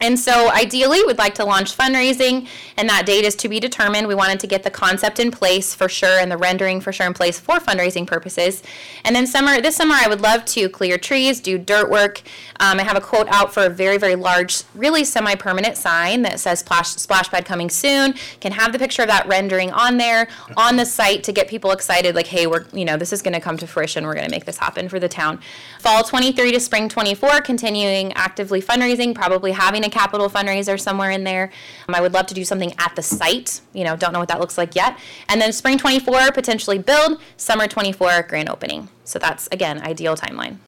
And so ideally, we'd like to launch fundraising, and that date is to be determined. We wanted to get the concept in place for sure and the rendering for sure in place for fundraising purposes. And then this summer, I would love to clear trees, do dirt work. I have a quote out for a very, very large, really semi-permanent sign that says splash pad coming soon. Can have the picture of that rendering on there on the site to get people excited, like, hey, this is going to come to fruition. We're going to make this happen for the town. Fall 23 to spring 24, continuing actively fundraising, probably having a capital fundraiser somewhere in there. I would love to do something at the site. Don't know what that looks like yet. And then spring 24, potentially build. Summer 24, grand opening. So that's, again, ideal timeline.